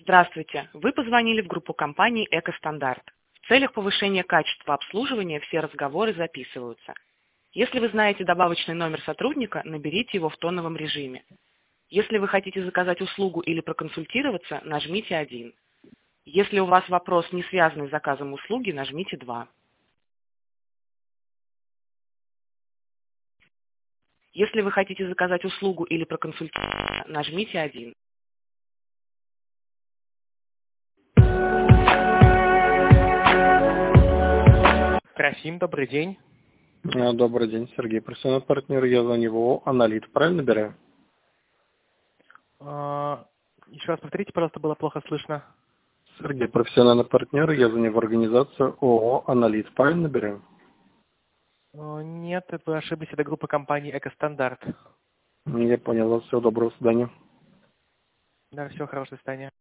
Здравствуйте! Вы позвонили в группу компании «Экостандарт». В целях повышения качества обслуживания все разговоры записываются. Если вы знаете добавочный номер сотрудника, наберите его в тоновом режиме. Если вы хотите заказать услугу или проконсультироваться, нажмите 1. Если у вас вопрос, не связанный с заказом услуги, нажмите 2. Если вы хотите заказать услугу или проконсультироваться, нажмите 1. Трофим, добрый день. Добрый день, Сергей, профессиональный партнер. Я звоню в ООО «Аналит». Правильно набираю? Еще раз повторите, пожалуйста, было плохо слышно. Сергей, профессиональный партнер. Я звоню в организацию ООО «Аналит». Правильно набираю? Нет, вы ошиблись, это группа компании «Экостандарт». Я понял вас. Всего доброго, до свидания. Да, всего хорошего, до свидания.